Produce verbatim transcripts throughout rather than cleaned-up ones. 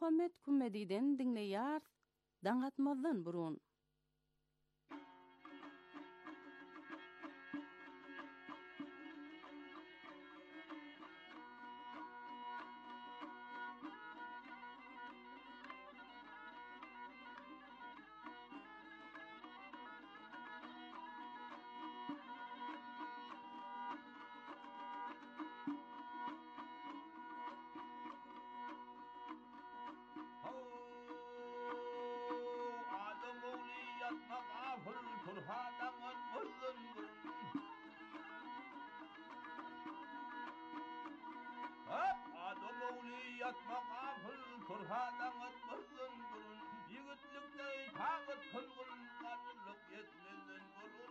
Muhammed Kummedi'den dinleýär. Daňatmazdan burun. Kurhadan atmasın burun, yigitlikde tağıt kılgın, kadırlık yetmezden burun.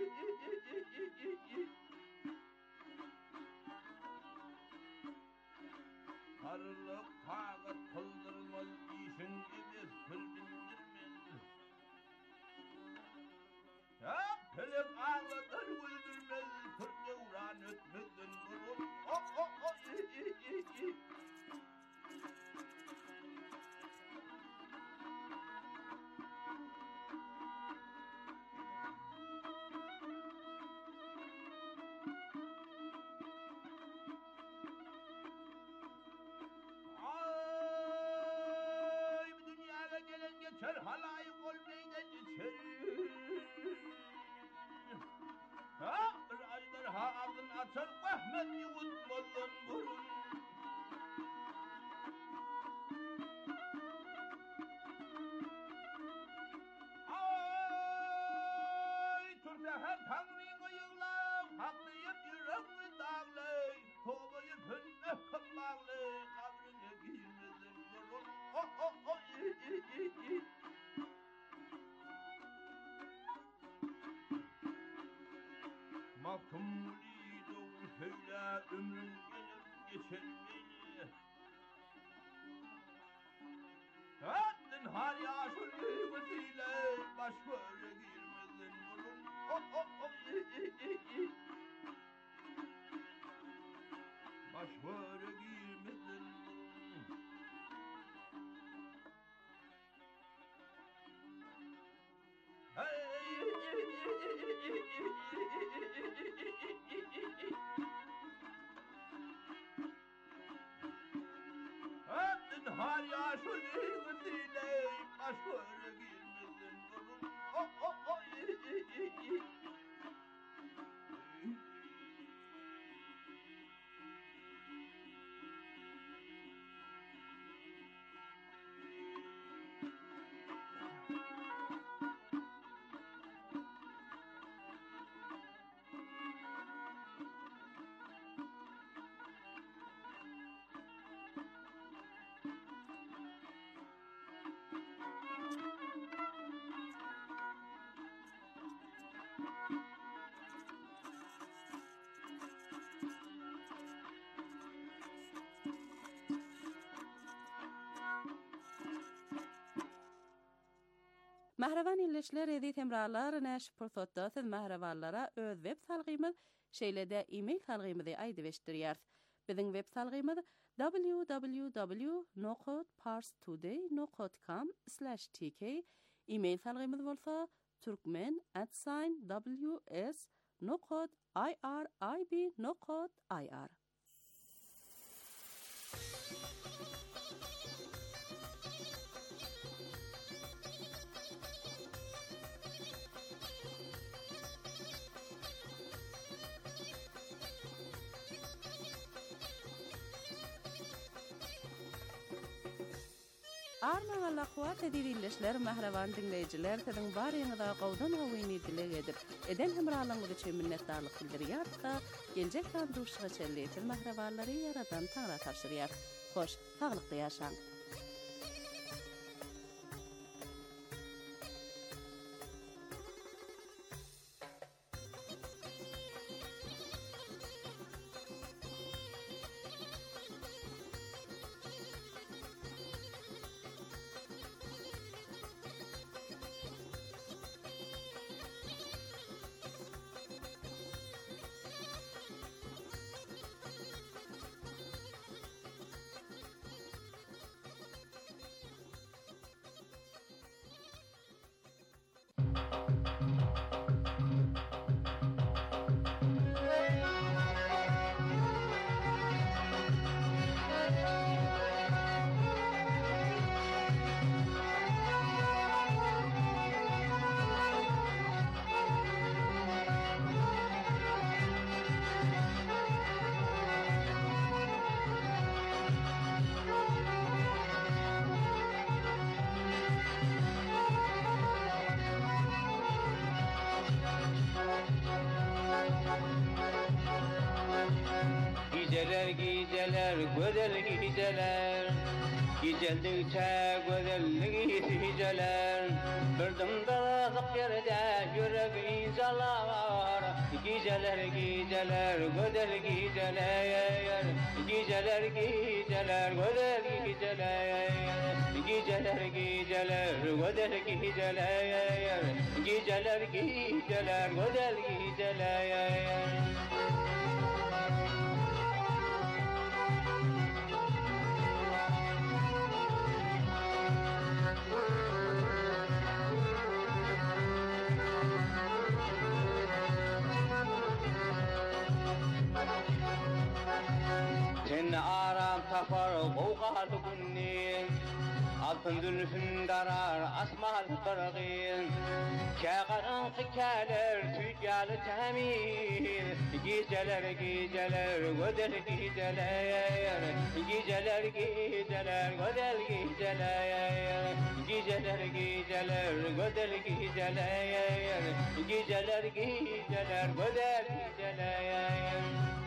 Karılık tağıt kıldırmaz, işin gibiz pül bindirmez. Ya pelek ağlatır güldürmez, türde uğran ötmezden burun. Oh oh oh, i i i i. Geçer halayık olmaydan geçer. Ha bir aydır ha ağzın açar Ahmet yutmadan burun. Ay turdahan tanrıyı yığlam, haklıyıp yürekli dağlay, tobayı pönne kıllağlay, kabrine girmedin burun. Oh oh oh i i i i. Mahkumluydum söyle ömrüm gelip geçer beni. Hattın har yaşıl yığıtıyla baş böyle girmedin burun. Oh oh oh i i i i. Baş böyle girmedin burun. Hey Hattın har yaşıl yığıtıyla baş böyle girmedin burun. Oh oh oh i i i i. Mahravan illeşler edi temralar näş pursatda siz mahravanlara öz web salgymyz şeýlede e-mail salgymyzy aýdybeşdirýär. Biziň web salgymyz w w w nokta parstoday nokta com slash t k. E-mail salgymyz bolsa turkmen at w s nokta i r i b nokta i r. Arma laqwat edilişler mahravan dinleyijiler siziň baryňyza gowdan hawyny dileg edip eden hemralygyňyzy üçin minnetdarlyk bildirýär da geljek durduruşga çelleýär mahrawanlary yaratan taňra taşyrýar. Hoş, taglykda ýaşaň. Geceler geceler güzel geceler Geceldikçe güzellik geceler Birdim dağlık yerde yürek incalar Geceler geceler güzel geceler Geceler geceler güzel geceler Geceler geceler güzel geceler Geceler geceler güzel geceler aram tapar qoğal günni altın zülfün darar asmal qırğın kağarın qikalar tüyalı tamir geceler geceler gödel geceler geceler geceler gödel geceler geceler geceler gödel geceler geceler geceler gödel geceler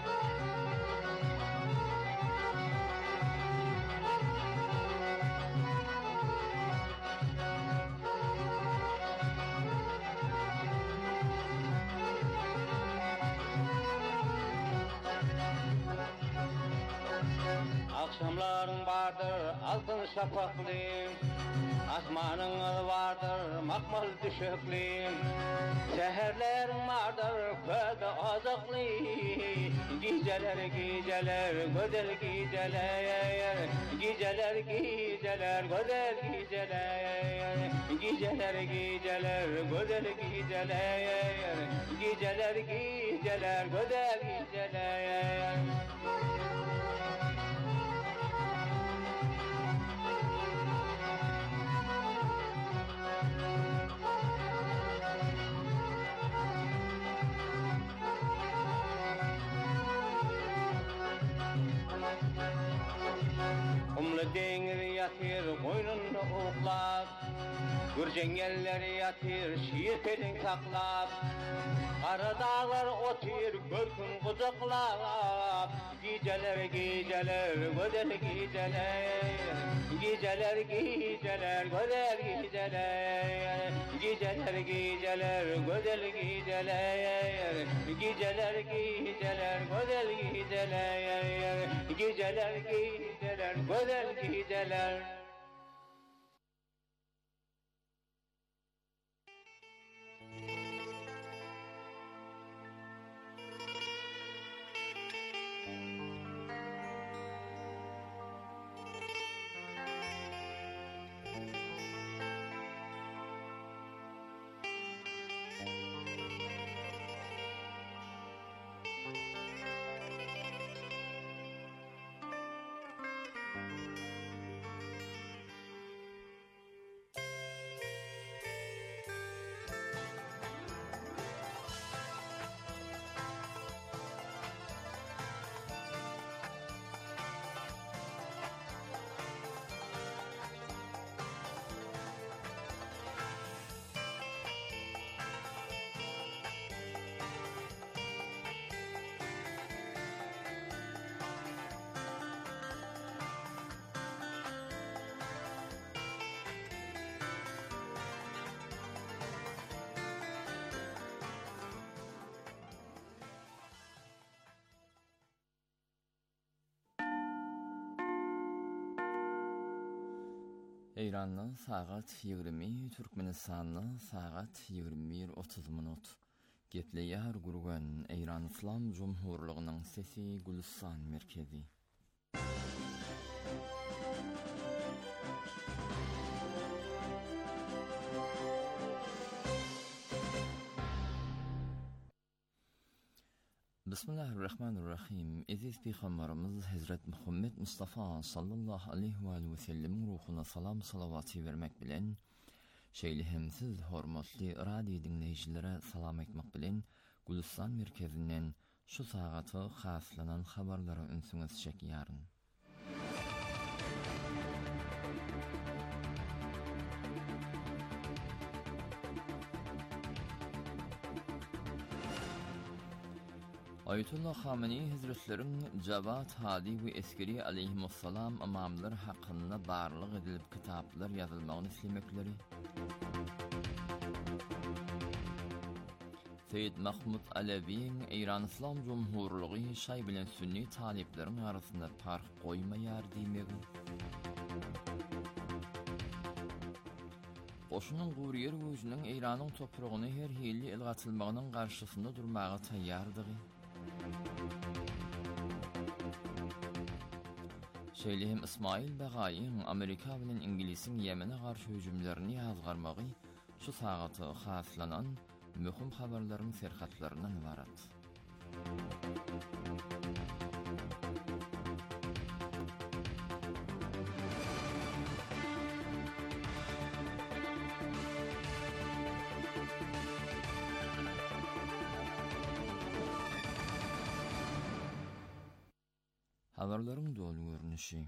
Akşamların vardır altın şafaklı Asmanın vardır makmal düşüklü Seherlerin vardır köde azıklı Geceler geceler güzel geceler Geceler geceler güzel geceler Geceler geceler güzel geceler Geceler geceler güzel geceler Umlu dengir yatır koynunda oklap Gürcengeller yatır şiir pelin saklap Kara dağlar otur görkün kucaklap Geceler geceler güzel geceler Geceler geceler güzel geceler Geceler geceler güzel geceler Geceler geceler güzel geceler Geceler geceler güzel geceler İranlı saat yigirmi, Türkmenistanlı saat yigirmi bir otuz minut. Gepleýär gurgan İran İslam Cumhurluğunyň sesi Gülistan merkezi. Bismillahirrahmanirrahim. Aziz Peygamberimiz Hazret Muhammed Mustafa sallallahu aleyhi ve sellem ruhuna salam salavatı vermek bilen şeýle hemsiz hormatly radio dinleýijilere salam etmek bilen Gülistan merkezinden şu sagatı haslanan habarlara ünsüňiz çekýäryn. Ayetullah Khamenei Hazretlerin Javad Hadi ve Eskeri aleyhisselam imamlar hakkında barlık edilip kitaplar yazılmağını islemekleri. Seyyid Mahmud Alevi'nin İran İslam Cumhurluğu şay bilen sünni taliplerin arasında fark koymayar demegi. Oşunun Guriyer Gücünün İran'ın toprağını her hilli ilgatılmağının karşısında durmağa tayyardığı. Şeylihim İsmail Bagay'ın Amerika bilen İngiliz'in Yemen'e karşı hücumlarını yazgarmağı şu saatı haslanan mühim haberlerin serhatlarından ibaret. Haberlerin dolu görünüşü.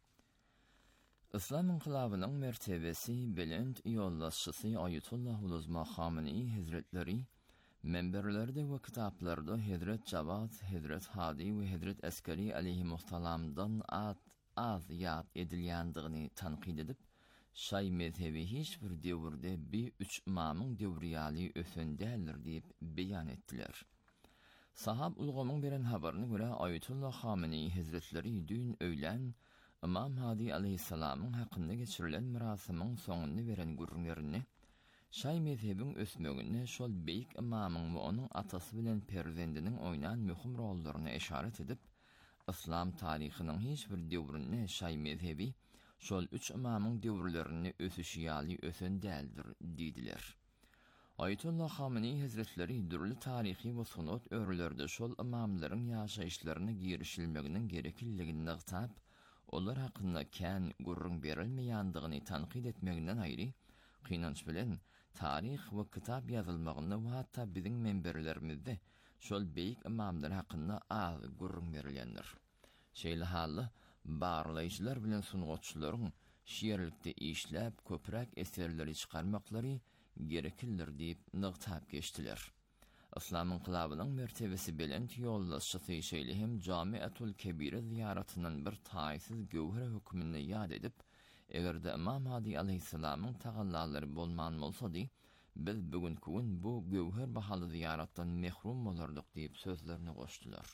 İslam inkılabının mertebesi belend yollaşçısı Ayetullah Uluzma Khamenei Hazretleri menberlerde ve kitaplarda Hazret Javad, Hazret Hadi ve Hazret Eskeri aleyhisselam'dan az, az yad edilýändigini tanqid edip, şay mezhebi hiçbir devirde bir üç imamın devriyali ösendälir diýip beýan etdiler. Sahab ulgamyň beren habaryna görä Ayetullah Khamenei Hazretleri dün öýlen İmam Hadi aleyhisselam'ın hakkında geçirilen mirasamın soňuny beren gurrunlaryny şay mezhebin ösmegine şol beýik imamyň we onuň atasy bilen perzendiniň oýnan möhüm rollaryna eşaret edip, İslam taryhynyň hiçbir döwründe şay mezhebi şol üç imamyň döwrlerini ösüşýäli ösendäldir diýdiler. Ayetullah Khamenei Hazretleri dürli tarihi we sunat örlerde şol imamlaryň ýaşaýyşlaryna girişilmeginiň gerekilligini ýatyp, olar hakkında kän gurrun berilmeýändigini tanqid etmeginden aýry, qynanç bilen tarih we kitap ýazylmagyny we hatda biziň menberlerimizde şol beýik imamlar hakkında az gurrun berilýändir. Şeýle hally barlaýjylar bilen sungatçylaryň şiirlikde işläp köpräk eserleri çykarmaklary gerekildir diýip nygtap geçdiler. İslam inkılabynyň mertebesi bilen ýollaşçysy Şeylihim Jamiatul Kebire ziýaratynyň bir taýsyz gowher hükmüne ýad edip, egerde İmam Hadi aleyhisselam'ın tagallary bolman bolsady, biz bugünkü gün bu gowher bahaly ziýaratdan mehrum bolardyk diýip sözlerini goşdular.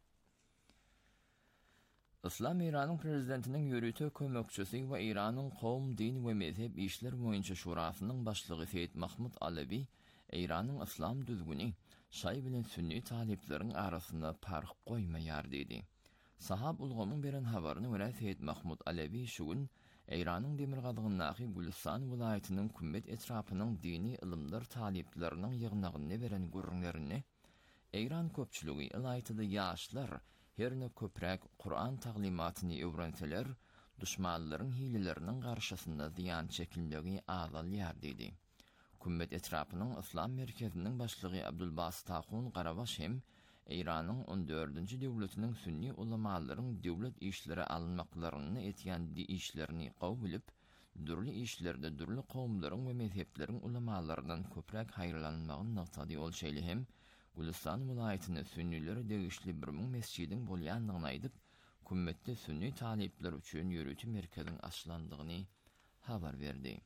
İslam İran'ın prezidentinin yürütü kömekçisi we İran'ın Qowm, Din we Mezhep işler boýunça şurasynyň başlygy Seyyid Mahmud Alevi, İran'ın İslam düzgünü şay bilen sünni talipleriň arasynda fark goýmaýar dedi. Sahab ulgamyň beren habaryna görä Seyyid Mahmud Alevi şu gün İran'ın Demirgadygyndaky Gülistan vilayatynyň Kummet etrapynyň dini ilmler talipleriniň ýygnagyny beren gurrunlaryny İran köpçüligi ilaýtyda ýaşlar herne köpräk Kur'an taglimatyny öwrenseler, düşmanlaryň hileleriniň garşysynda ziýan çekilmegi azalýar dedi. Kummet etrapynyň İslam merkeziniň başlygy Abdulbasit Takhun Garabaş hem İran'ın on dördünci döwletiniň sünni ulamalaryň döwlet işleri alınmaklaryny etýän di işlerini kabul edip, dürli işlerde dürli kowmlaryň we mezhepleriň ulamalaryndan köpräk haýrlanmagyny naqsady ol şeýle hem Gülistan vilayatyny sünnileri degişli bir müň mescidiň bolýandygyny aýdyp, kummetde sünni talipler üçin ýürütü merkeziniň açlandygyny habar berdi.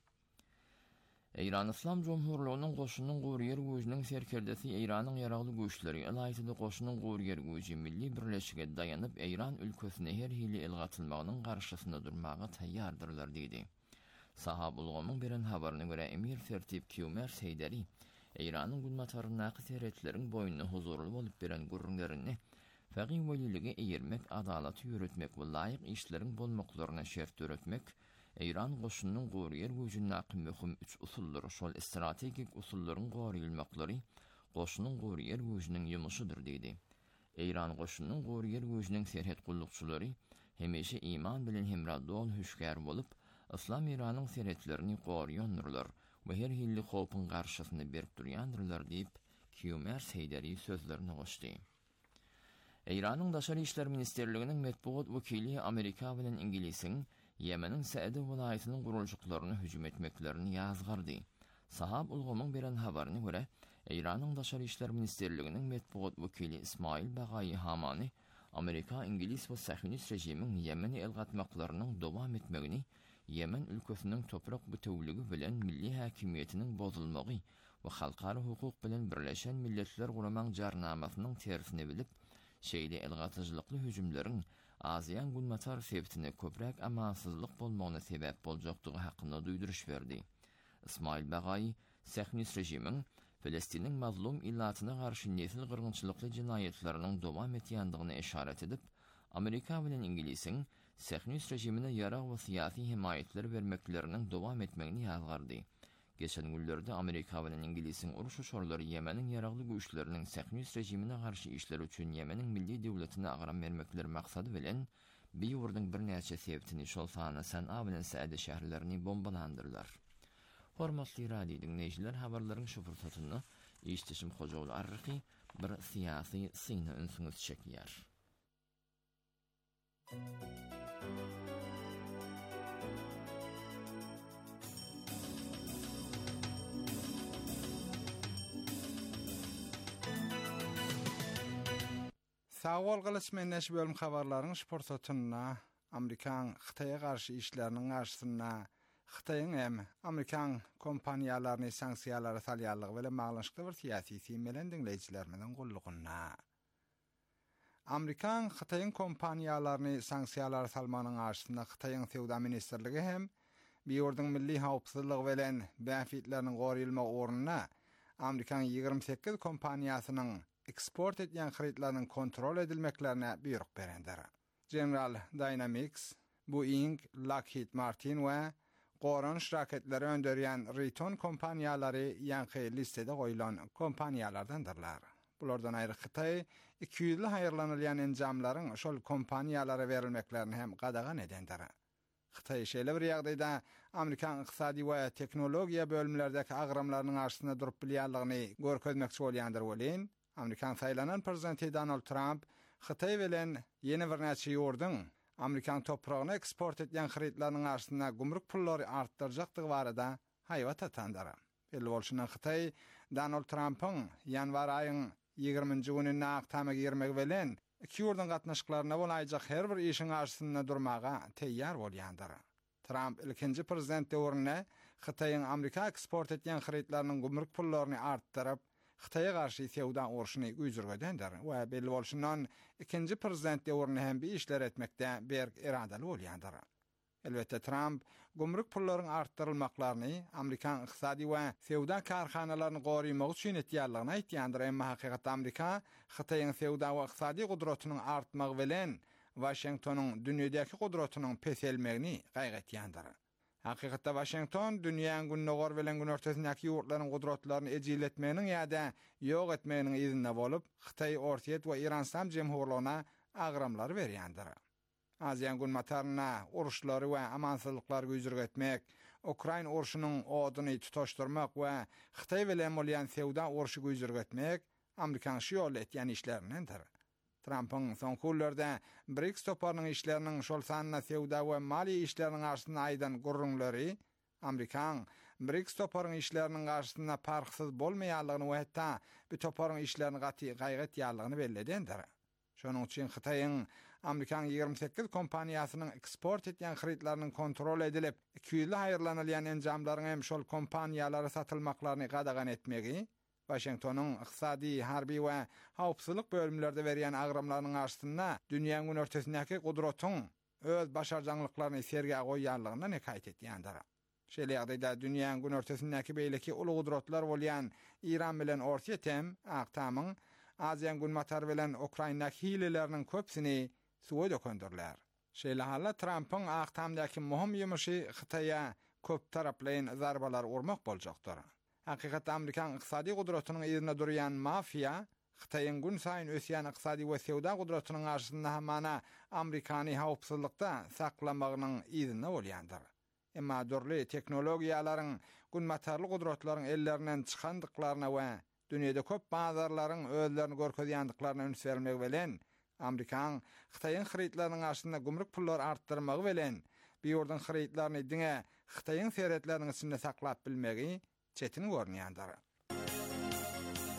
İran İslam Cumhurluğu'nun Qoşunun Guriyer Gücü'nün serkerdesi İran'ın yaraglı güçleri alaytıda Qoşunun Guriyer Gücü milli birleşige dayanıp İran ülkesine her hili elgatılmağının karşısında durmağa tayyardırlar dedi. Sahab ulgamyň beren habaryna görä Emir Sertip Kiumer Seyderi İran'ın gulmataryndaky seretlerin boynuny huzurly bolup beren gurrunlaryny faqih weliligi eýermek, adalaty ýürütmek we laýyk işleriň bolmaklaryna şert öretmek İran Qoşunun Guriyer Gücü'näki möhüm üç usullary şol strategik usullaryň goýulmaklary Qoşunun Guriyer Gücüniň ýumuşydyr dedi. İran Qoşunun Guriyer Gücüniň serhet gullukçylary hemişe iman bilen hemradol hüşgär bolup, İslam İran'yň serhetlerini goýýandylar we her hilli howpyň garşysyna berip durýandyrlar diýip Kiumer Seyderi sözlerini goşdy. İran'yň Daşary işler ministerliginiň metbuat wekili Amerika bilen İngiliz'iň Yemen'in Saadi vilayatynyň gurulşuklaryna hüjüm etmeklerini ýazgardy. Sahab ulgamyň beren habaryna görä, İran'ın Daşary işler ministerliginiň metbuat wekili İsmail Bagaýy Hamani, Amerika, İngiliz we Sahyonist rejimiň Ýemeni elgatmaklarynyň dowam etmegini, Ýemen ülkesiniň toprak bütünligi bilen milli häkimiýetiniň bozulmagy we halkara hukuk bilen Birleşen Milletler Guramaň jarnamasynyň tersini bilip, şeýle elgatyjylykly hüjümleriň Aziýan günmatar sebitine köprek amansızlyk bolmagyna sebäp boljakdygy hakynda duýduruş berdi. İsmail Bagaýy, Sahyonist rejimiň Filistiniň mazlum illatyna garşy nesil gyrgynçylykly jinaýetleriniň dowam etýändigine işaret edip, Amerika bilen İngiliziň Sahyonist rejimine ýarag we syýasy himayetler bermekleriniň dowam etmegini ýazgardy. Geçen günlerde Amerika bilen İngiliziň uruş şorlary Ýemeniň ýaragly güýçleriniň Sahyonist rejimine garşy işler üçin Ýemeniň milli döwletine agram bermekleri maksady bilen bir ýurdyň bir näçe sebitini şol sany San'a bilen Saýda şäherlerini bombalandyrlar. Hormatly radio dinleýijiler, habarlaryň şu fursatyny işdeşim Hojaly Arryky bir syýasy syny ünsüňiz çekýär. Sağol gylysmen näşe bölüm habarlaryň şportatyna Amerikan Xitay'a garşy işleriniň garşysyna Xitayň hem Amerikan kompaniýalaryny sanksiýalara salýarlygy bilen maglanyşykly bir syýasy sim bilen dinleýijilerimiň gullugyna. Amerikan Xitayň kompaniýalaryny sanksiýalara salmanyň garşysyna Xitayň Sowda ministrligi hem bir ýurdyň milli hawpsuzlygy bilen benefitleriniň goraýylmagy ornuna Amerikan ýygrimi sekiz kompaniýasynyň eksport etýän xeritleriniň kontrol edilmeklerine buyruk berendir. General Dynamics, Boeing, Lockheed Martin we Goran şirketleri öndürýän Riton kompaniýalary ýanky listede goýulan kompaniýalardandyrlar. Bulardan aýry Xitay iki yüzli haýyrlanylýan enjamlaryň şol kompaniýalara berilmeklerini hem gadagan edendir. Xitay şeýle bir ýagdaýda Amerikan ykdysady we teknologiýa bölümlerdäki agramlarynyň arşyna durup bilýärligini görkezmekçi bolýandyr bolýan. Amerikan saýlanan prezidenti Donald Trump Xitay bilen ýene bir näçe ýurdyň Amerikan topragyna eksport etýän xeritleriniň arşyna gümrük pullary artdyrjakdygy barada haýwat atandyr. Belli bolşundan Xitay Donald Trump'yň ýanwar aýynyň ýygrimiňji gününe aktamyk girmek bilen iki ýurdyň gatnaşyklaryna bolaýjak her bir işiň arşyna durmaga teýýar bolýandyr. Trump ilkinji prezident döwrüne Xitaýyň Amerika eksport etýän xeritleriniň gümrük pullaryny artdyryp Xitay'a garşy sowda urşuny güýjürgedendir we belli bolşundan ikinji prezident döwrüne hem bir işler etmekde berk iradali bolýandyr. Elbette Trump gümrük pullaryň artdyrylmaklaryny Amerikan ykdysady we sowda karhanalaryny goraýmak üçin etýärligini aýtýandyr. Emma hakykatda Amerika Xitaýyň sowda we ykdysady gudratynyň artmagy bilen Washingtonyň dünýädäki gudratynyň peselmegini gaýgatýandyr. Hakykatda Washington dünýäň günnogor bilen gün ortasyndaky ýurtlaryň gudratlaryny ejiletmeginiň ýa-da ýok etmeginiň izinde bolup, Xitay, Ortiýet we Iran Sam jemhurlaryna agramlar berýändir. Aziýan günmataryna uruşlary we amansızlyklar güýjürgetmek, Ukraina uruşunyň oduny tutaşdyrmak we Xitay bilen bolýan sowda uruşy güýjürgetmek Amerikan şol etýän işlerindendir. Trump'ın son kullarda B R I C S toparının işlerinin şol sanına sowda we mali işlerinin arşyna aýdan gurrunlary Amerikan B R I C S toparının işlerinin arşyna parksız bolmaýanlygyny we hatda bu toparın işlerini gaty gaýgatýarlygyny belledendir. Şonuň üçin Xitaýyň Amerikan ýygrimi sekiz kompaniýasynyň eksport etýän xeritleriniň kontrol edilip, iki yüzli haýyrlanylýan enjamlaryň hem şol kompaniýalara satylmaklaryny gadagan etmegi, Washingtonyň ykdysady, harby we hawpsuzlyk bölümlerde berýän agramlarynyň arşyna dünýäň gün ortasyndaky gudratyň öz başarjanlyklaryny serge goýýanlygyna näkaýet etýändir. Şeýle ýagdaýda dünýäň gün ortasyndaky beýleki uly gudratlar bolýan Iran bilen Ortiýet hem aktamyň Aziýan günmatar bilen Ukraina hileleriniň köpsini suwa dökendürler. Şeýle hala Trump'yň aktamdaky muhim ýumuşy Xitaýa köp taraply zarbalar urmak boljakdyr. Hakykatda Amerikan ykdysady gudratynyň ýerine durýan mafiýa Xitaýyň gün saýyn ösýän ykdysady we sowda gudratynyň arşyna hamana Amerikany hawpsuzlykda saklamagynyň ýerine bolýandyr. Emma dörli teknologiýalaryň günmatarly gudratlaryň ellerinden çykandyklaryna we dünýede köp bazarlaryň özlerini görkezýändiklaryna üns bermek bilen Amerikan Xitaýyň xeritleriniň arşyna gümrük pullary artdyrmagy bilen bir ýurdyň xeritlerini diňe Xitaýyň seretleriniň içinde saklap bilmegi çetin görünýändir.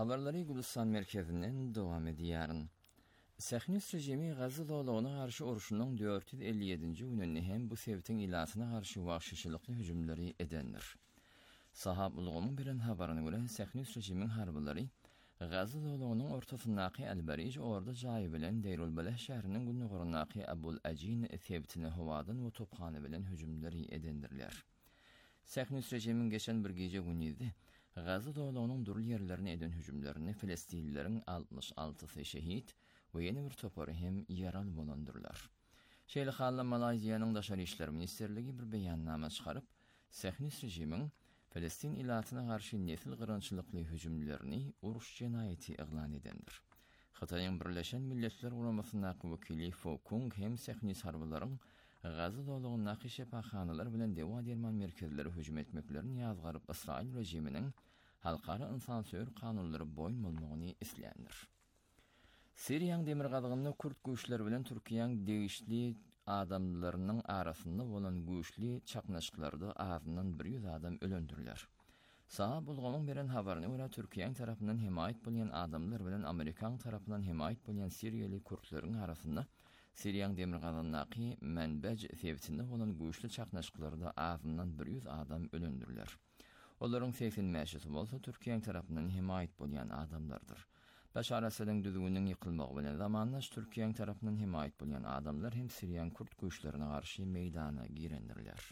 Habarları Gülistan merkezinden devam ediýär. Sähnis rejimi Gaza dowlagyna garşy uruşynyň dört yüz elli ýedinji gününde hem bu sebäpden ilasyna garşy wagşyçylykly hüjümleri edendir. Sahab ulgamyň bilen habaryna görä, Sähnis rejimiň harbylary Gaza dowlagynyň ortasyndaky Al-Barij orada jaý bilen Deyrul Balah şäheriniň günnugurundaky Abul Ajin sebätine howadan we topkany bilen hüjümleri edendirler. Sähnis rejimiň geçen bir gece günüde Gaza dowlagynyň durly ýerlerine eden hüjümlerini Filistinlileriň altmış altysy şehit we ýene bir topary hem ýaral bolandyrlar. Şeýle halla Malaýziýanyň daşary işler ministerligi bir beýannama çykaryp, Sähnis rejimiň Filistin ilatyna garşy nesil gyrynçylykly hüjümlerini uruş jenaýaty eglan edendir. Hataýyň Birleşen Milletler Guramasyndaky wekili Fokung hem Sähnis harbylaryň Gaza dowlagynyň şepaxanalar bilen dewa derman merkezleri hüjüm etmeklerini ýazgaryp Israil rejiminiň halkara insansöýür kanunlary boýun bolmagyny isleýändir. Siriýanyň demir gadygyny Kürt güýçleri bilen Türkiýanyň degişli adamlarynyň arasynda bolan güýçli çaknaşyklarda azyndan bir ýüz adam ölendirler. Saha bulgamyň beren habaryna görä Türkiýanyň tarapyndan himayet bolýan adamlar bilen Amerikan tarapyndan himayet bolýan Siriýaly Kürtlerin arasynda Siriýanyň demir gadygyny menbej sebätinde bolan güýçli çaknaşyklarda azyndan bir ýüz adam ölendirler. Olaryň seksen mäşesi bolsa Türkiýanyň tarapyndan himayet bolýan adamlardyr. Başar Esad'ın düzgünün yıkılmağı bilen zamanlaş Türkiýanyň tarapyndan himayet bolýan adamlar hem Siriýan Kürt güýçlerine garşy meýdana girendirler.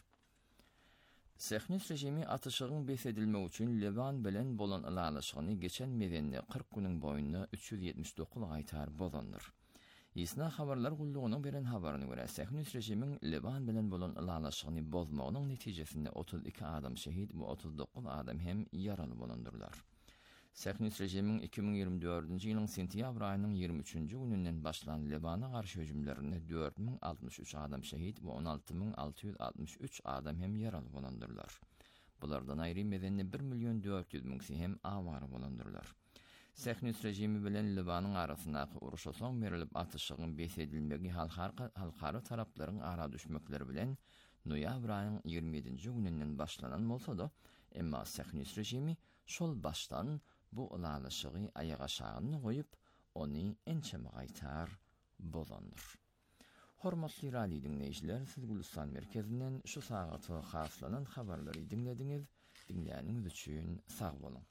Sähnis rejimi atyşygyň besedilmegi üçin Liban bilen bolan ýalaşygyny geçen mezende kırk günüň boýunda üç yüz ýetmiş dokuz gaýtar bozandyr. Isna habarlar gullugynyň beren habaryna görä Sähnis rejimiň Liban bilen bolan ýalaşygyny bozmagynyň netijesinde otuz iki adam şehit we otuz dokuz adam hem ýaraly bolandyrlar. Sähnis rejimiň iki bin ýygrimi dördünji ýylyň sentýabr aýynyň ýygrimi üçünji gününden başlan Libana garşy hüjümlerinde dört bin altmış üç adam şehit we on alty bin alty ýüz altmış üç adam hem ýaraly bolandyrlar. Bulardan aýry medeni bir milyon dört yüz bin hem awara bolandyrlar. Sähnis rejimi bilen Libanyň arasyndaky uruşa soň berilip atyşygyň besedilmegi halkara taraplaryň ara düşmekleri bilen noýabr aýynyň ýygrimi ýedinji gününden başlanan bolsa-da, emma Sähnis rejimi şol baştan bu ýalaşygy aýaga şagyny goýup, ony ençeme gaýtar bolandyr. Hormatly radio dinleýijiler, siz Gülistan merkezinden şu sagaty haslanan habarlary dinlediňiz. Dinleýäniňiz üçin sag bolun.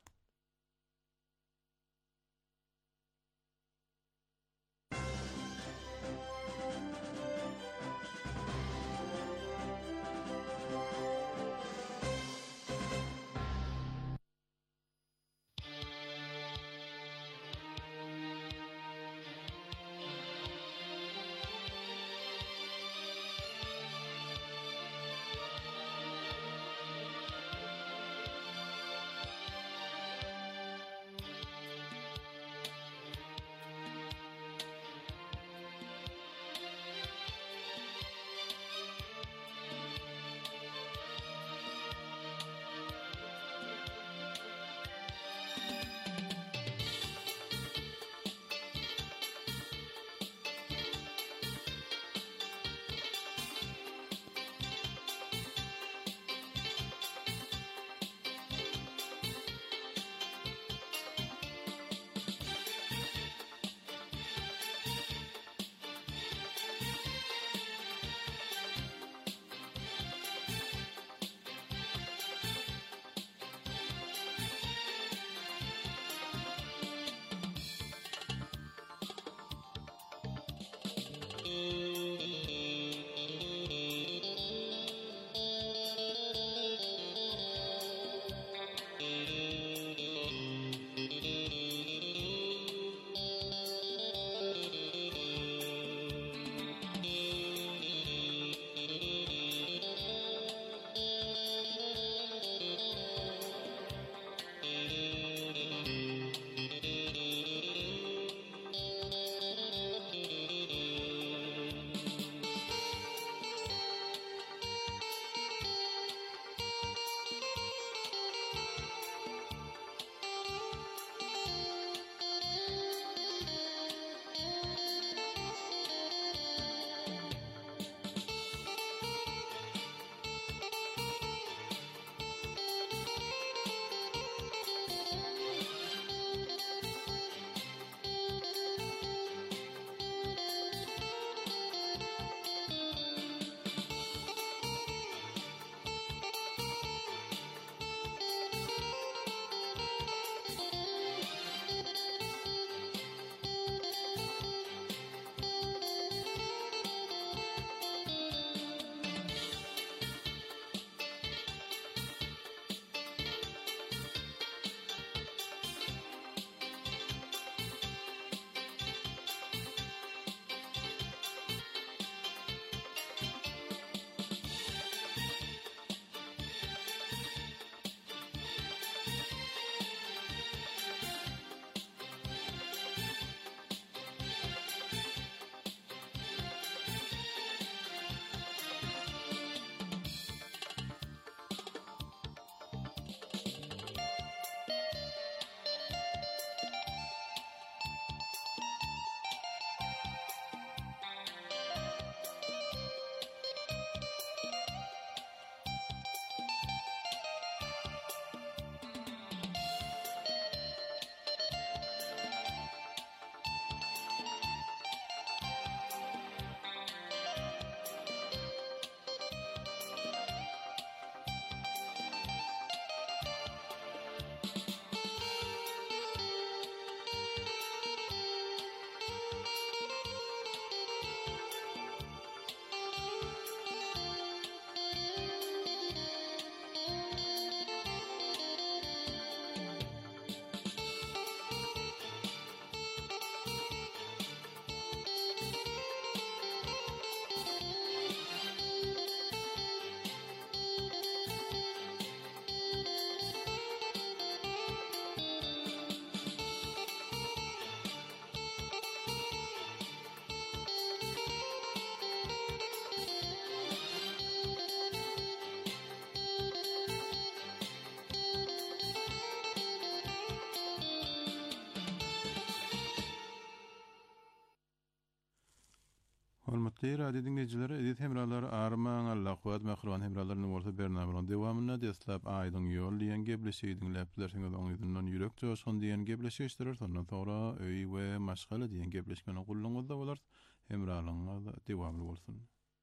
Hormatly radio dinleyijileri, edit hemralar arman Allah kuwat mahruwan hemralaryny bolsa bernamyň dewamyna deslap aýdyň ýol diýen gebleşigi dinläpdiler. Oň ýüzünden ýürek joşun diýen gebleşigler, ondan sonra öý we maşgala diýen gebleşmeni gullanyňyzda bolar. Hemralaryňyz dewamly bolsun.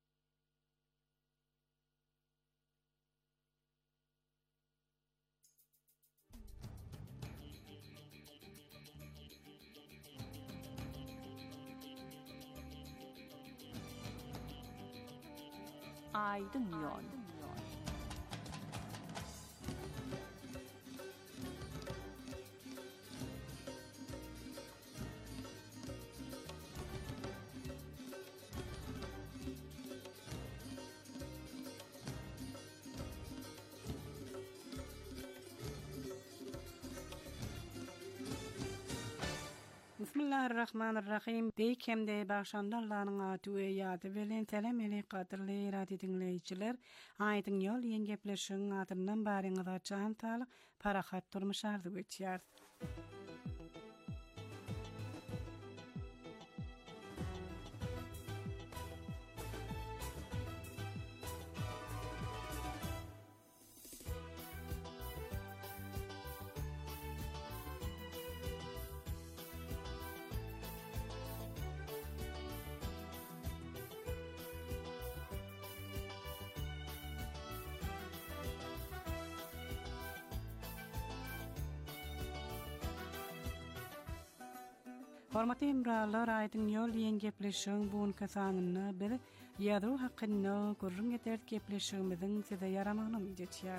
Aydın yol. Bismillahirrahmanirrahim. Beýkemde başandarlaryň aty we ýady bilen selam eli gaderly radio dinleýijiler. Aýdyň ýol ýen gepleşiň adyndan baryňyza can talyk parahat durmuş ardy geçýär. Hormatly hemralar, aýdyň ýol ýen gepleşiň buň kasanyny bir ýadro hakynda gurrun geter gepleşigimiziň size ýaramagyny geçýär.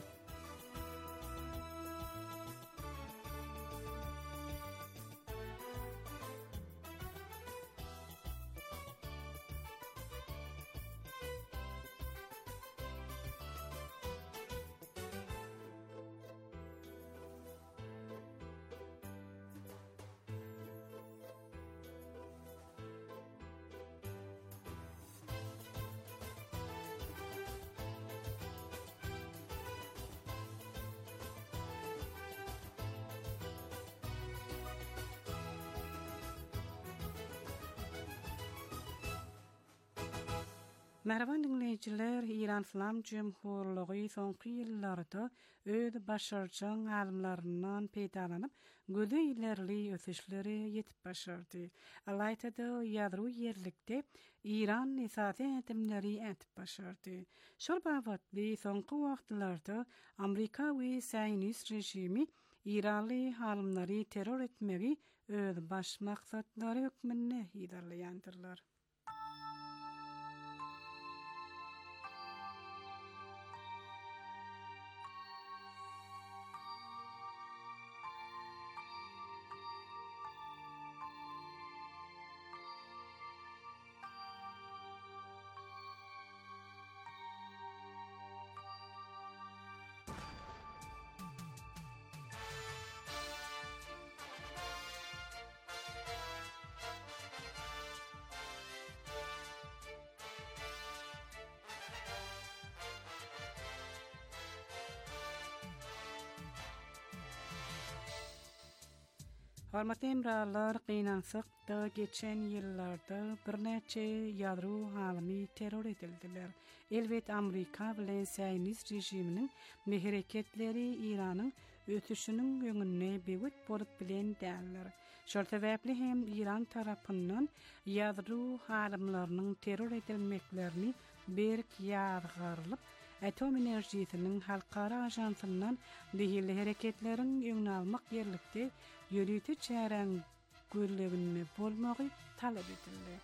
Merhaban dinleyijiler, İran İslam Cumhuriyeti soňky ýyllarda öz başarjyň alymlaryndan peýdalanyp, gözi ilerli ösüşleri ýetip başardy. Alaytada ýadro ýerlikde İran esasy etimleri etip başardy. Şol babatly soňky wagtlarda Amerika we Saýnys rejimi İranly alymlary terror etmegi öz baş maksatlary hökmünde ýerleýändirler. Hormatly hemralar, gynansyqda geçen ýyllarda birneçe ýadro alimy terror edildiler. Elbet Amerika bilen Saýnys rejiminiň mehereketleri İranyň ötüşiniň öňüne bewet bolup bilen däller. Şol sebäpli hem İran tarapyndan ýadro alymlarynyň terror edilmeklerini berk ýargarlyp, atom enerjisiniň halkara ajansynyň dehili hereketleriň öňüne almak ýerlikde ýörüti çären görlegini bolmagy talap edildi.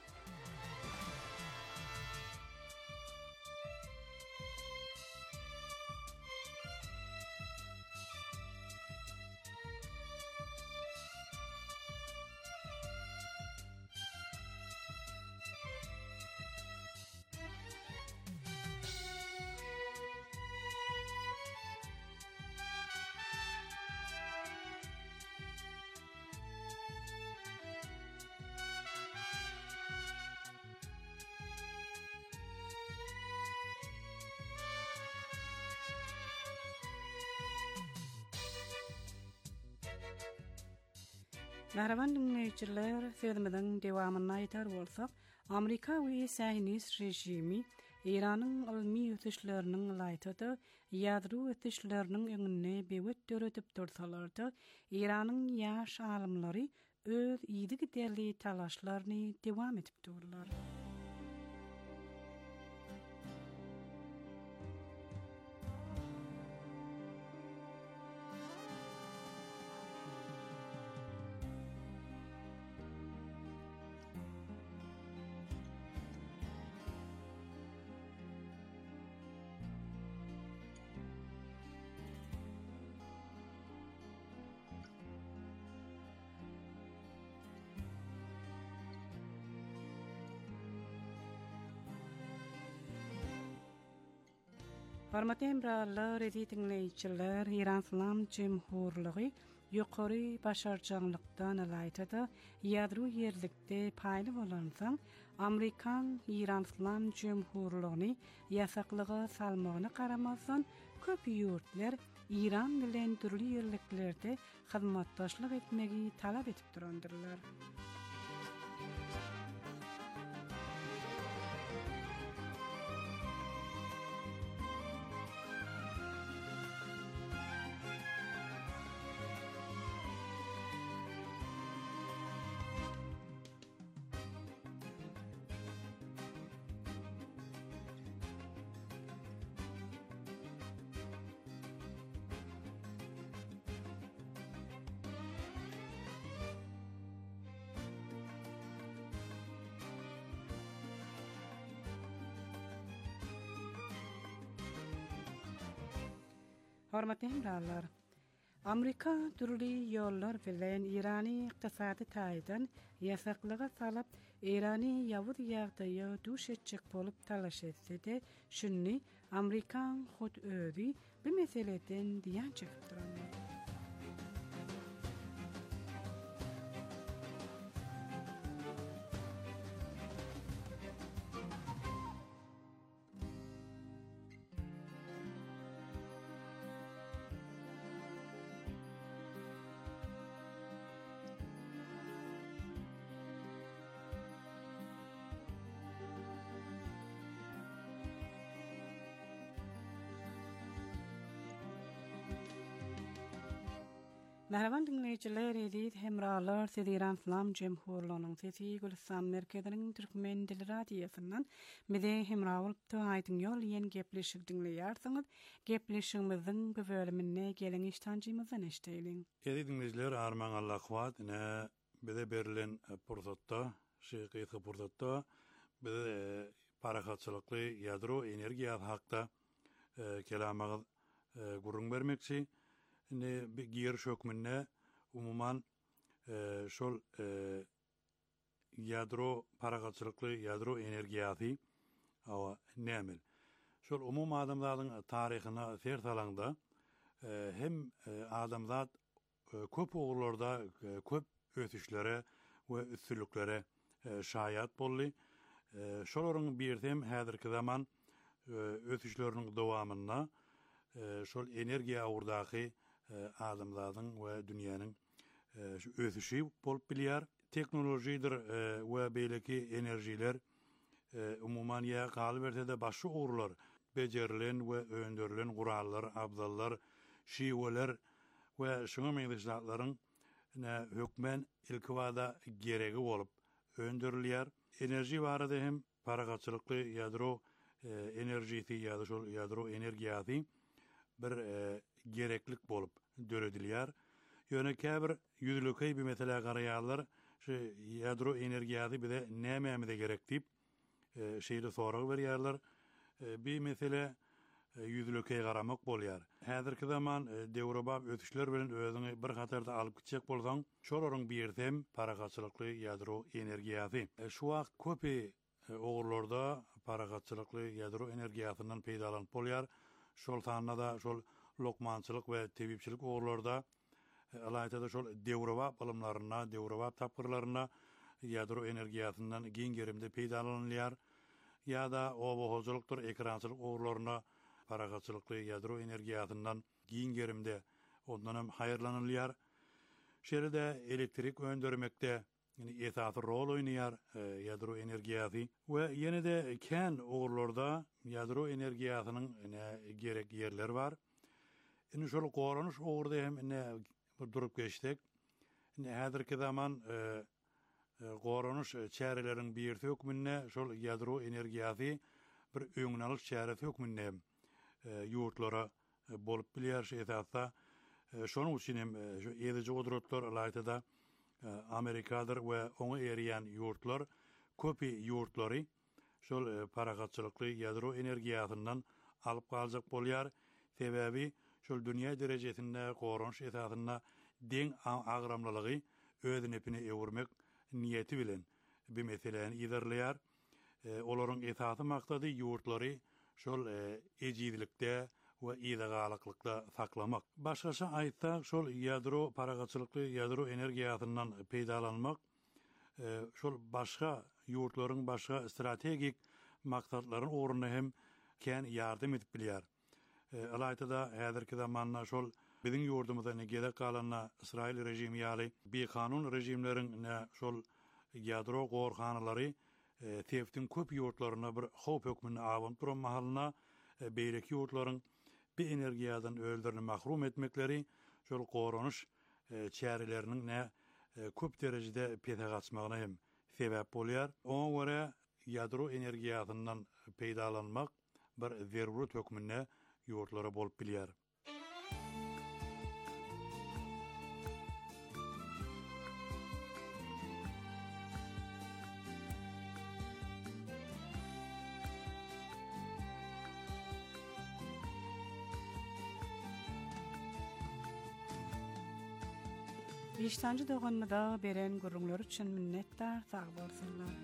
Merhaban dinleyijiler, sözümiziň dewamyny aýtar bolsak, Amerika we Sionist rejimi İran'ın ilmi ötüşlerinin laytıda yadro ötüşlerinin önüne bewet törötüp dursalardı. İran'ın yaş alimleri öz iyidi derli talaşlarını devam etip dururlar. Hormatly emralar, edi dinleyijiler, İran İslam Cemhurluğu ýokary başarjanlykdan alaytyda ýadro ýerlikde paýly bolansaň, Amerikan İran İslam Cemhurluğuny ýasaklyga salmagyna garamasdan köp ýurtlar İran bilen türli ýerliklerde hyzmatdaşlyk etmegi talap etip durandyrlar. Hormatly hemrallar, Amerika türli ýollar bilen İrani ykdysady taýdan ýasaklyga salap, İrani ýawuz ýagdaýa duş etjek bolup talaş etse-de, şunny Amerikan hut özi bu meseleden diýen çekip duranlar. Merhaban dinleyijiler, edit hemralar, siz İran İslam Cemhurluğunyň sesi Gülistan merkeziniň türkmen dili radiosundan bize hemra bolup aýdyň ýol ýen gepleşik dinleýärsiňiz. Gepleşigimiziň bu bölümine gelen iştancymyzdan eşdeýiň. Edit dinleyijiler, arman Allah kwat, ne bize berilen pursatda, şeýle pursatda bize parahatçylykly ýadro energiýa hakda kelamagy gurrun bermekçi. Ne bir giyer şökmünne umuman e, şol e, yadro paragatçılıklı yadro energiýasy awa nämel şol umum adamlaryň taryhyna sertalanda e, hem e, adamzat e, köp ogurlarda e, köp ötüşlere we üstünliklere e, şaýat boldy. E, şolaryň birtem häzirki zaman e, ötüşleriniň dowamyna e, şol energiýa awurdaky adamlaryň we dünýäniň ösüşi bolup bilýär. Teknolojidir we beýleki enerjiler umuman ýa galy berse-de başy ogurlar bejerilen we öndürilen gurallar, abdallar, şiweler we şoňa meňzeşlaryň hökmen ilkivada geregi bolup öndürilýär. Enerji barada hem paragatçylykly ýadro enerjisi ýa-da şol ýadro energiýasy bir gereklik bolup döredilýär. Ýöne käbir ýüzlükey bir mesele garaýarlar, şu ýadro energiýasy bize näme-de gerek diýip şeýle sorag berýärler. Bir mesele ýüzlükey garamak bolýar. Häzirki zaman dewrebap ötüşler bilen özüňi bir hatarda alyp gitjek bolsaň, şolaryň birtem paragatçylykly ýadro energiýasy. Şu wagt köpi ogurlarda paragatçylykly ýadro energiýasyndan peýdalanyp bolýar. Şol sanna da şol lokmançylyk we tebipçilik ogurlarda alaytada şol dewrebap alymlaryna, dewrebap tapgyrlaryna ýadro energiýasyndan giň gerimde peýdalanýar. Ýa-da obohozulukdur ekrançylyk ogurlaryna paragatçylykly ýadro energiýasyndan giň gerimde ondan hem haýyrlanylýar. Şeride elektrik öndürmekde yani esasy rol oynayar ýadro energiýasy we ýene de kän ogurlarda ýadro energiýasynyň ine gerek ýerler bar. Ine şol goranuş ogurda hem ine bir durup geçdik. Ine häzirki zaman goranuş çäreleriň bir hökmünde şol ýadro energiýasy bir öňünalyk çäre hökmünde ýurtlara bolup bilýär şu esasda. Şonuň üçin hem şu ýedici gudratlar alaytyda Amerikadyr we oňa eriýän ýurtlar, köpi ýurtlary şol paragatçylykly ýadro energiýasyndan alyp galjak bolýar. Sebebi şol dünýä derejesinde goranuş esasyna deň agramlylygy özüne epine ewurmek niýeti bilen bir meseleni ýerleýär. Olaryň esasy maksady ýurtlary şol ejidilikde we ýygalalykda saklamak. Başgaça aýtsak, şol ýadro paragatçylykly ýadro energiýasyndan peýdalanmak şol başga ýurtlaryň başga strategik maksatlaryň oruny hem kän ýardym edip bilýär. Alaytyda häzirki zamanna şol biziň ýurdumyzda ne gerek galanna Israil rejimi ýaly bir kanun rejimleriň şol ýadro gorhanalary teftin köp ýurtlaryna bir howp hökmüni awam duran mahalyna beýleki ýurtlaryň bir energiýadan öldürni mahrum etmekleri şol goranuş çäreleriniň ne köp derejede peýdagatmagyna hem sebäp bolýar. Oňa görä ýadro energiýasyndan peýdalanmak bir zerurut hökmünde ýurtlara bolup bilýär. Beşinci doganmada beren gurrunlar üçün minnettar sağ bolsunlar.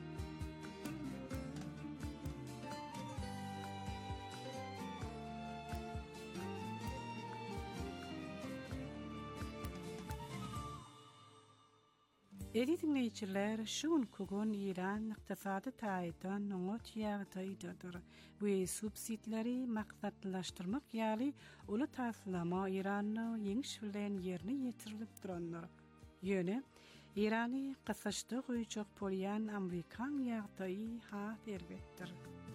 Edi dinleyijiler, şun kugun İran iqtisady taýdan noňat ýagdaýdadyr. Bu subsidiýary maksatlaşdyrmak ýaly uly taslama İranyň ýeňiş bilen ýerine ýetirilip duranlar. Ýöne İrany gysaçda goýjak bolýan Amerikan ýagdaýy ha elbetdir.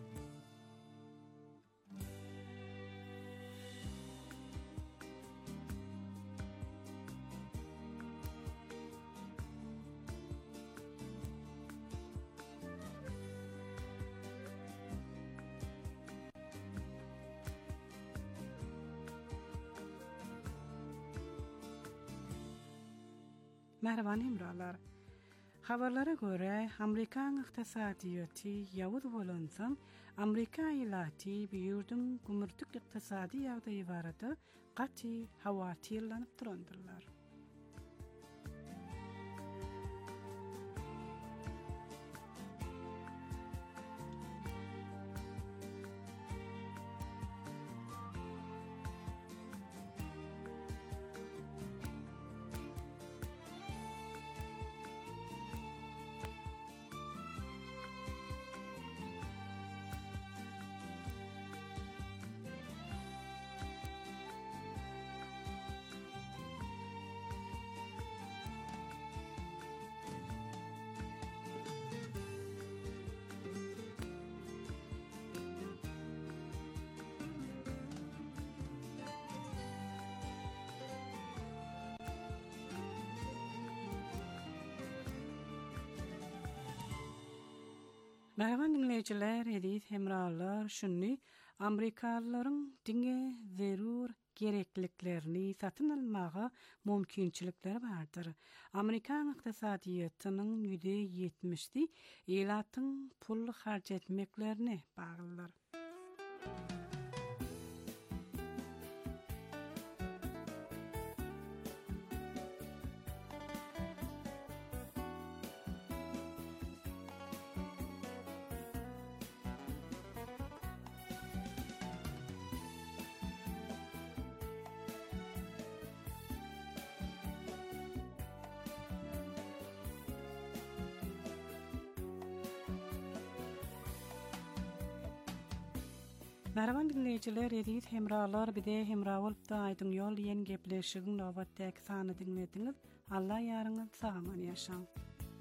Merhaban hemralar. Habarlara göre Amerikan iqtisadiyyatı ýawud bolansaň, Amerika ýylaty ýurdun gümürtük iqtisady ýagdaýy barada gaty hawatyrlanyp durandyrlar. Merhaban dinleyijiler, edis hemralar, şunny Amerikalılaryň diňe zerur gerekliklerini satyn almaga mümkinçilikleri bardyr. Amerikan iqtisadiyyatynyň ýüzde ýetmişi ýylatyň pul harç etmeklerini baglylar. Merhaban dinleyijiler, edis hemralar bide hemra bolup da aýdyň ýol ýen gepleşigiň nowbatdaky sany dinlediňiz. Allah ýaryňyz sagaman ýaşaň.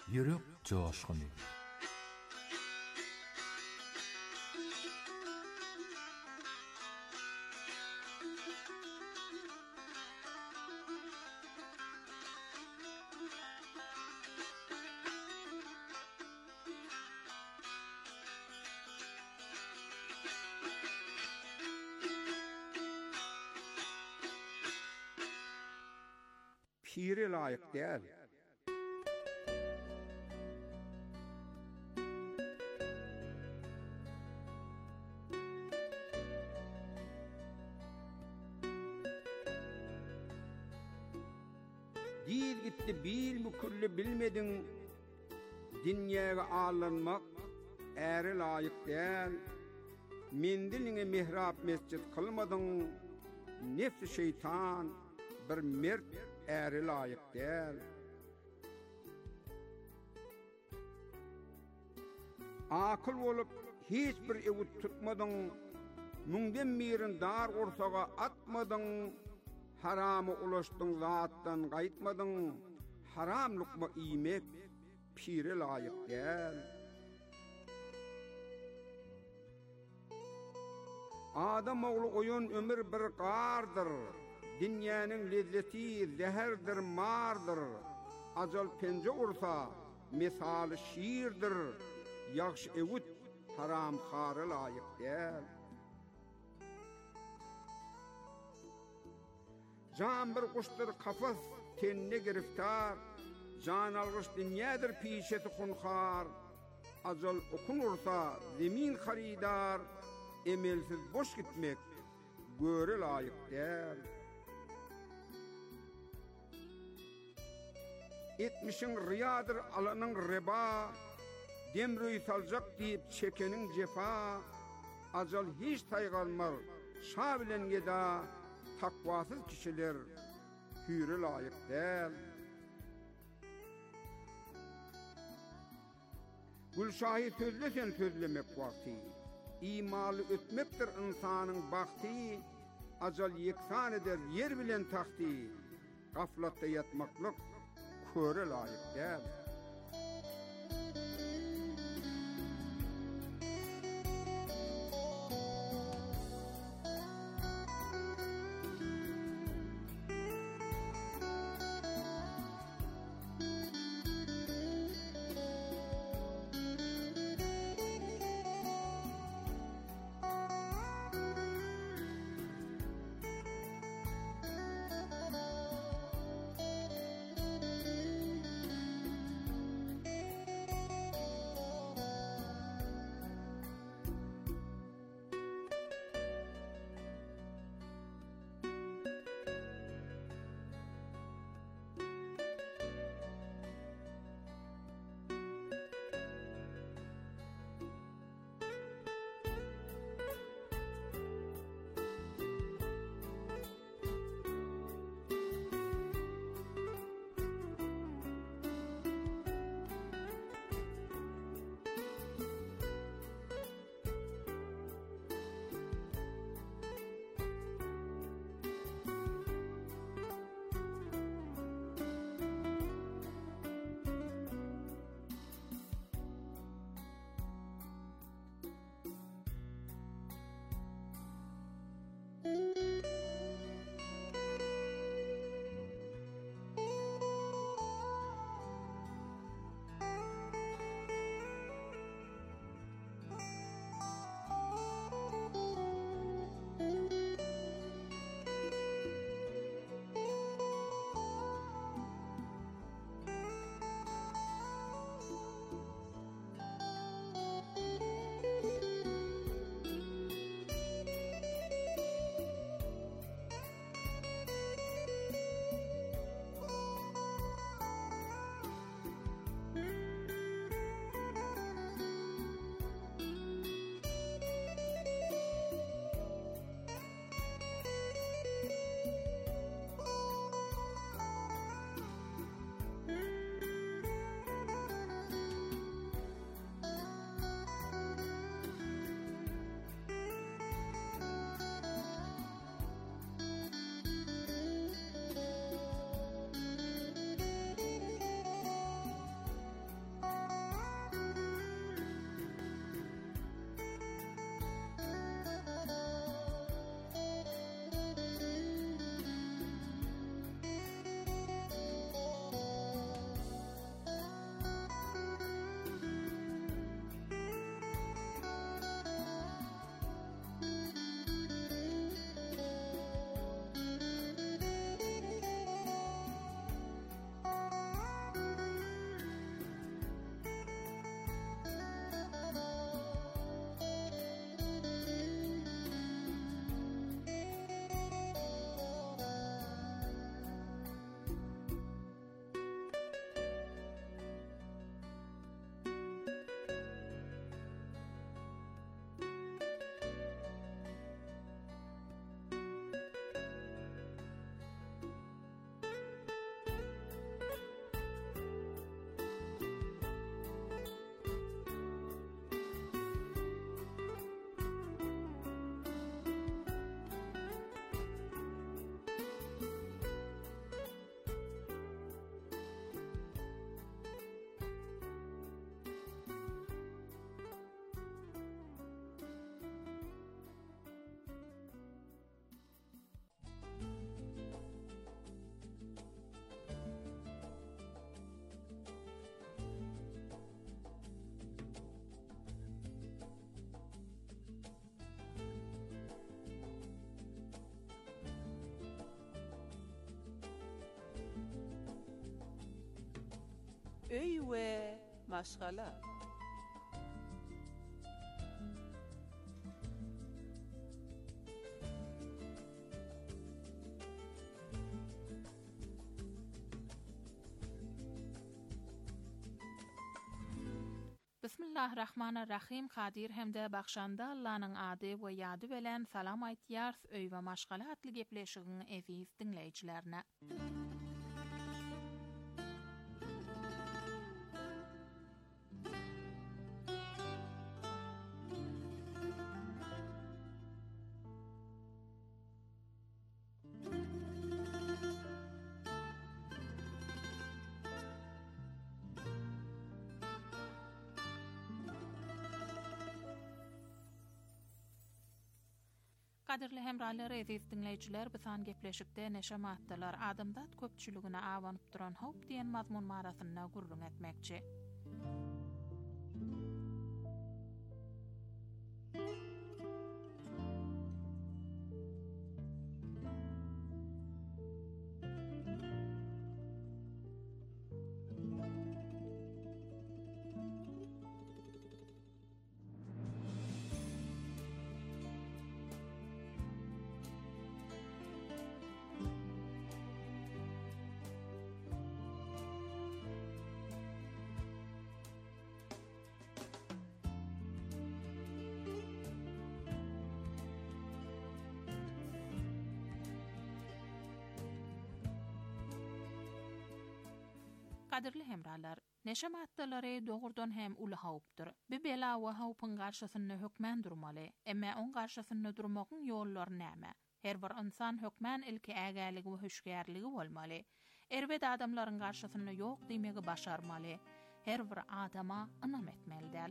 yürek coşkunu. Piri layık değil. Değil gitti bil mi kulli bilmedin, dünyaya ağlanmak eri layık değil. Mendiline mihrap mescid kılmadın, nefsi şeytan bir mert eri layık değil. Akıl olup hiç bir evut tutmadın, münden mirin dar orsağa atmadın, haramı ulaştın zattan gaytmadın, haram lukma imek piri layık değil. Adam oğlu oyun ömür bir qardır, dünyanın lezzeti zehirdir, mardır. Acal pence ursa misal şiirdir, yaxşı evut haram xarı layık değil. Can bir kuştur kafas tenne giriftar, can algış dünyadır pişeti kunkhar. Acal okun ursa zemin xaridar, emelsiz boş gitmek göre layık değil. Etmişin riyadır alanın reba, demrüy salacak deyip çekenin cefa. Acal hiç taygalmar şabilen geda, takvasız kişiler hüre layık değil. Gülşahi sözlesen sözlemek vakti, imalı ötmektir insanın bakti. Acal yeksan eder yer bilen takti, gaflatta yatmaklık köre layık değil. و مشغله. Bismillahirrahmanirrahim. Qadir hemde baxşanda Allah'ın adı we ýady bilen salam aýtýars öý we maşgala atly gepleşigini eziz dinleýijilerine. Qadirli hemralar, eziz dinleýijiler, bisan gepleşikde neşematdalar adamdat köpçüligine awanyp duran howp diýen mazmun marasyna gurrun etmekçi. Qadirli hemralar, neşematlary dogurdan hem uly hawpdyr. Bu bela we hawpyň garşysyna hökmen durmaly, emma on garşysyna durmagyň ýollary näme? Her bir insan hökmen ilki ägäligi we hüşgärligi bolmaly. Erbet adamlaryň garşysyna ýok diýmegi başarmaly. Her bir adama ynam etmelidir.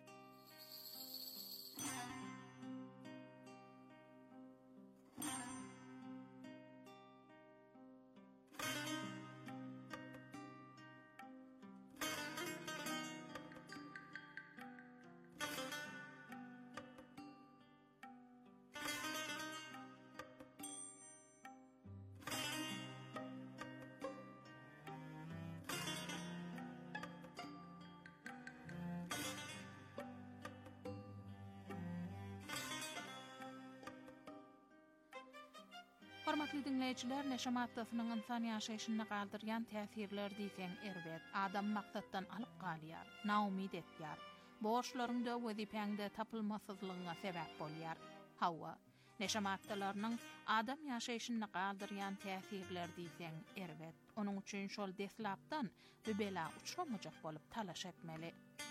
Hormatly dinleýijiler, neşematdasynyň insan ýaşaýyşyna galdyrýan täsirler diýseň erbet, adam maksatdan alyp galýar, naumid etýär. Boşlaryňda wezipeňde tapylmasyzlygyna sebäp bolýar. Hawa, neşematdalarnyň adam ýaşaýyşyna galdyrýan täsirler diýseň erbet, onuň üçin şol deslapdan bu bela uçramajak bolup talaş etmeli.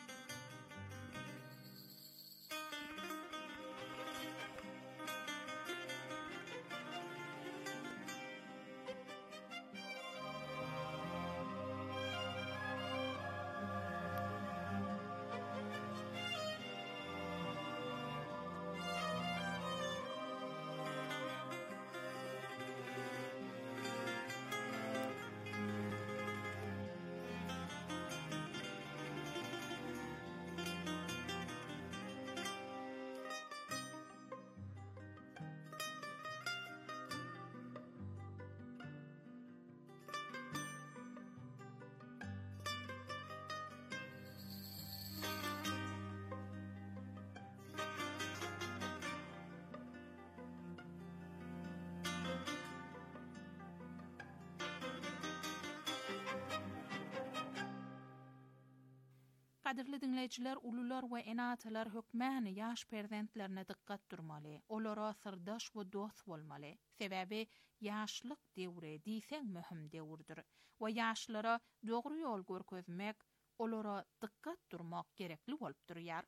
Qadirli dinleýijiler, ulular we enatalar hökmäni ýaş perzentlerine dikkat durmaly. Olara sirdaş we dost bolmaly. Sebäbi ýaşlyk dewri diýseň möhüm dewrdir. We ýaşlara dogry ýol görkezmek, olara dikkat durmak gerekli bolup durýar.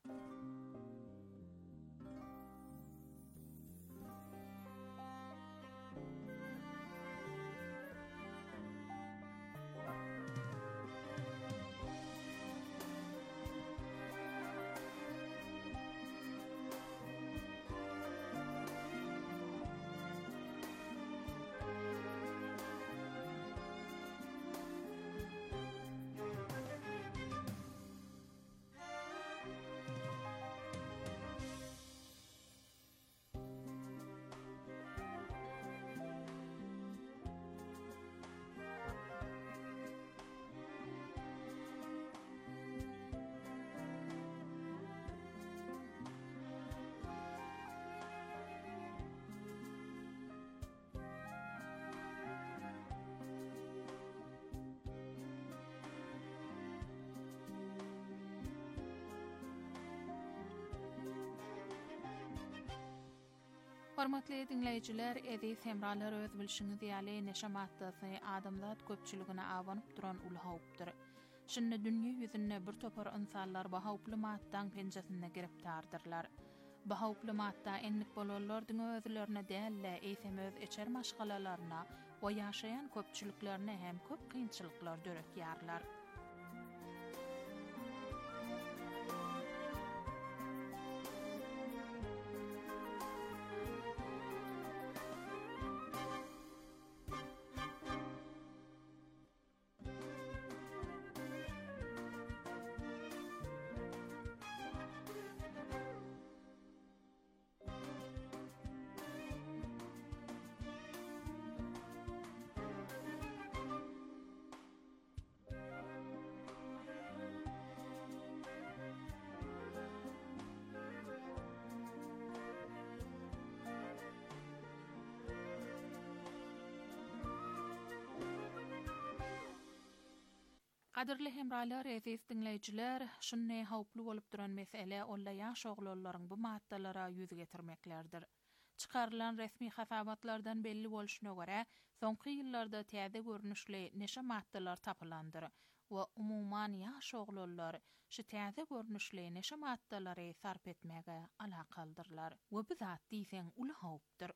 Hormatly dinleyijiler, edis hemralar öz bilşiňiz ýaly neşamatdaty adamzat köpçüligine awanyp duran ulhawpdyr. Şinni dünýe ýüzünde bir topar insanlar bu hawply matdan penjesine giripdardyrlar. Bu hawply matda enlik bolarlar diňe özlerine dälle eýsemöz eçer maşgalalaryna we ýaşaýan köpçüliklerine hem köp kynçylyklar dörekýärler. Qadirli hemralar, eziz dinleyijiler, şunny hawply bolup duran mesele olla ýaş oglalaryň bu maddalara ýüz getirmeklerdir. Çıkarılan resmi hasabatlardan belli bolşuna göre, soňky ýyllarda täze görnüşli neşe maddalar tapylandyr we umuman ýaş oglalar şu täze görnüşli neşe maddalary sarp etmege alakaldyrlar we bu zat diýseň uly hawpdyr.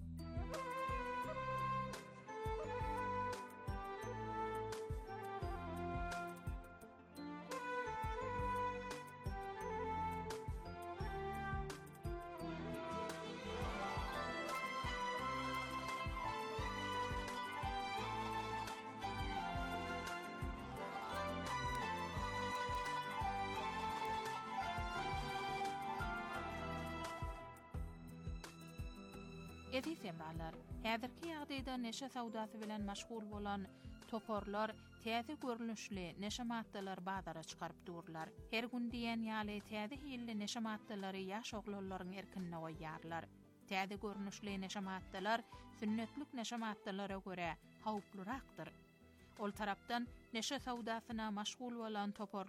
Eziz emralar, häzirki ýagdaýda neşe sawdasy bilen maşgul bolan toporlar täze görnüşli neşe maddalar bazara çykaryp durlar. Her gün diýen ýaly täze hilli neşe maddalary ýaş oglalaryň erkinine goýýarlar. Täze görnüşli neşe maddalar sünnetlik neşe maddalara göre hawplyrakdyr. Ol tarapdan neşe sawdasyna maşgul bolan topor